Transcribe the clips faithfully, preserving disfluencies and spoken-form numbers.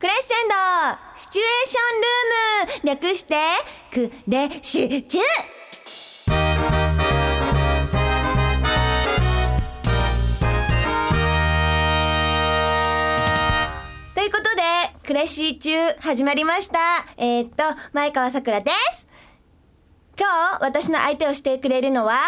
クレッシェンドシチュエーションルーム、略してクレシチュ。ということでクレシチュ始まりました。えー、っと前川さくらです。今日私の相手をしてくれるのは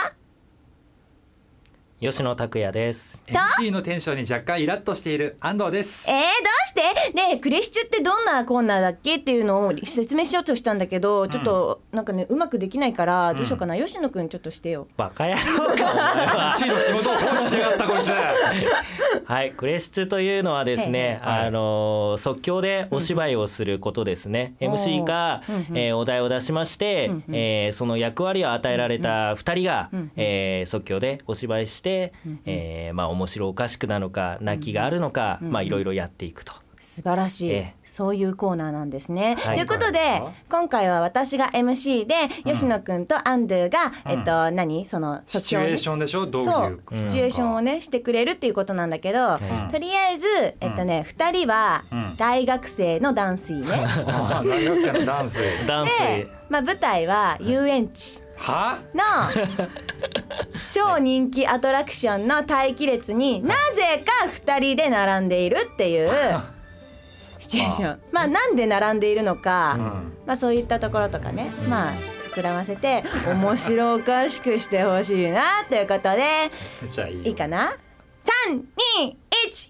吉野拓也です。 エムシー のテンションに若干イラッとしている安藤です。 えー、どうしてねえ、クレシチュってどんなコーナーだっけっていうのを説明しようとしたんだけど、ちょっとなんかねうまくできないからどうしようかな、うん、吉野くんちょっとしてよ。 バカ野郎かお前は。 エムシー の仕事を放棄しやがったこいつ。 はい、クレシチュというのはですね、 はい、 あの即興でお芝居をすることですね、うん、エムシー が、うんうんえー、お題を出しまして、うんうんえー、その役割を与えられたふたりが、うんうんえー、即興でお芝居して、うんうんえーまあ、面白おかしくなのか泣きがあるのか、うんうんまあ、いろいろやっていくと。 素晴らしい、えー、そういうコーナーなんですね、はい、ということで、はい、今回は私が エムシー で、うん、吉野くんとアンドゥが、うんえっと、何そのシチュエーションでしょ、どういうそうシチュエーションをねしてくれるっていうことなんだけど、うん、とりあえず、えっとね、うん、ふたりは大学生のダンスイね、うん、 大学生のダンスイダンスイで、まあ、舞台は遊園地はの超人気アトラクションの待機列になぜかふたりで並んでいるっていうシチュエーション。まあなんで並んでいるのか、うん、まあそういったところとかね、まあ膨らませて面白おかしくしてほしいなということでじゃあいいいいかな。さん、に、いち、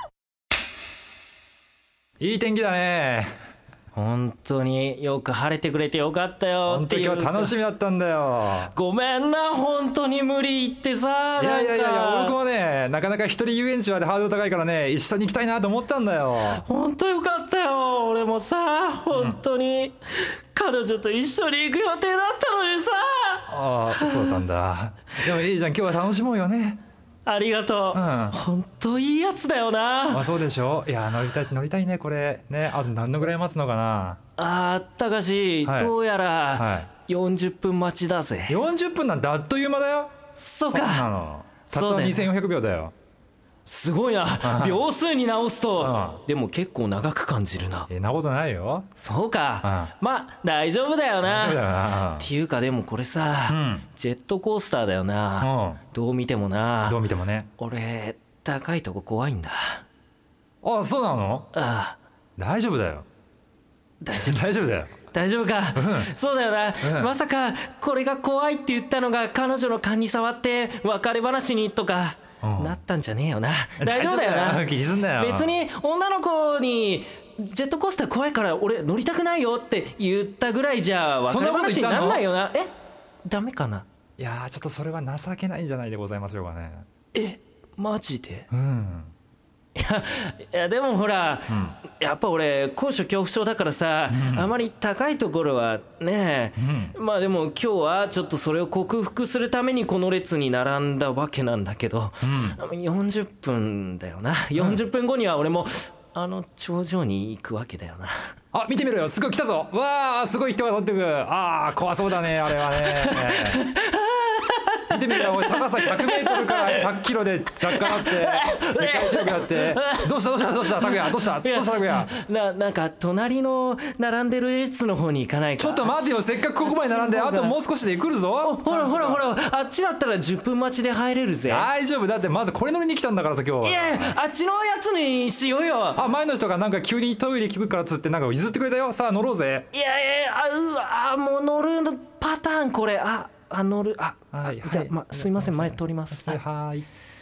いい天気だね。 本当によく晴れてくれてよかったよっていう。 本当今日楽しみだったんだよ。 ごめんな本当に無理言ってさ。 いやいやいやいや僕もねなかなか一人遊園地はハードル高いからね一緒に行きたいなと思ったんだよ。 本当よかったよ。俺もさ本当に、うん、彼女と一緒に行く予定だったのにさ。 ああそうだったんだ。でもいいじゃん今日は楽しもうよね。 ありがとう、うん、本当いいやつだよな。 あそうでしょ。いや乗りたい乗りたいねこれね。あと何のぐらい待つのかな。 あたかし、はい、どうやらよんじゅっぷん待ちだぜ。 よんじゅっぷんなんてあっという間だよ。 そうか。 そうなのたったにせんよんひゃくびょうだよ。 すごいな秒数に直すとでも結構長く感じるな。 えなことないよ。 そうかまあ大丈夫だよな。 大丈夫だよな。 っていうかでもこれさ、うん、ジェットコースターだよな、うん、どう見てもな。 どう見てもね。 俺高いとこ怖いんだ。 あそうなの。 ああ大丈夫だよ。 大丈夫大丈夫だよ。 大丈夫か、うん、そうだよな、うん、まさかこれが怖いって言ったのが彼女の勘に触って別れ話にとかなったんじゃねえよな。大丈夫だよな。 気にすんなよ。 別に女の子にジェットコースター怖いから俺乗りたくないよって言ったぐらいじゃ別れ話になんないよな。えダメかな。 いやちょっとそれは情けないんじゃないでございましょうかね。 えマジで。 うんいや, いやでもほら、うん、やっぱ俺高所恐怖症だからさ、うん、あまり高いところはね、うん、まあでも今日はちょっとそれを克服するためにこの列に並んだわけなんだけど、うん、よんじゅっぷんだよな。よんじゅっぷんごには俺もあの頂上に行くわけだよな。 あ見てみろよすごい来たぞ。わあすごい人が通ってくる。ああ怖そうだねあれはね。見てみろよ高さひゃくメートルからひゃっキロで落下なって世界記録やってどうしたどうしたどうした拓也どうしたどうした拓也。 ななんか隣の並んでる列の方に行かないか。 ちょっと待てよせっかくここまで並んであともう少しで来るぞ。 ほらほらほらあっちだったらじゅっぷん待ちで入れるぜ。 大丈夫だってまずこれ乗りに来たんだからさ今日は。 いやいやあっちのやつにしようよ。 あ前の人がなんか急にトイレ聞くからっつってなんか譲ってくれたよ。さあ乗ろうぜ。 いやいやあうわあもう乗るパターンこれああ乗るあ、はい、じゃあ、ま、すいません前通ります。 はいはい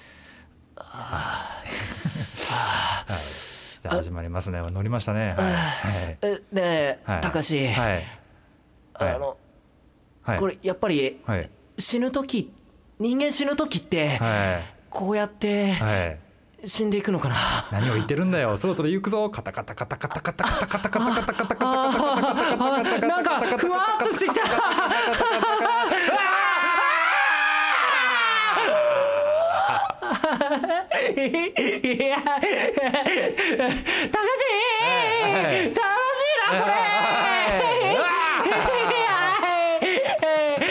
じゃあ始まりますね。乗りましたね。 はい、ねえたかしあの、はい、これやっぱり、はい、死ぬ時人間死ぬ時って、はい、こうやって、はい死んでいくのかな。 何を言ってるんだよ。そろそろ行くぞ。カタカタカタカタカタカタカタカタカタカタカタカタカタなんかふわっとしてきた。いやたかし楽しいなこれ。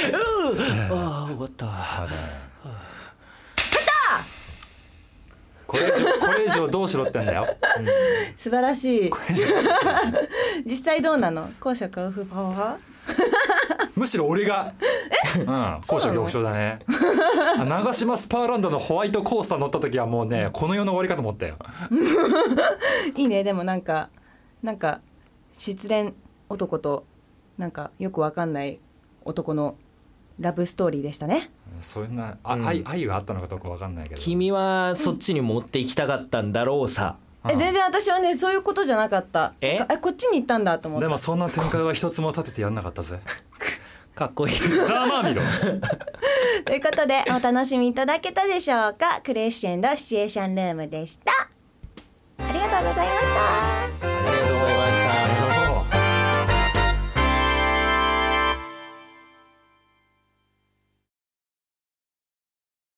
ああ終わった。 これ以上これ以上どうしろってんだよ、うん、 素晴らしい実際どうなの高所恐怖派むしろ俺がうん高所恐怖症だね長島スパーランドのホワイトコースター乗った時はもうねこの世の終わりかと思ったよいいね。でもなんかなんか失恋男となんかよくわかんない男のラブストーリーでしたね。 そんなあ、うん、愛, 愛があったのかどうかわかんないけど君はそっちに持っていきたかったんだろうさ、 うん、え全然私はねそういうことじゃなかった。ええこっちに行ったんだと思った。 でもそんな展開は一つも立ててやんなかったぜかっこいいざまあみろということでお楽しみいただけたでしょうか。クレッシェンドシチュエーションルームでした。ありがとうございました。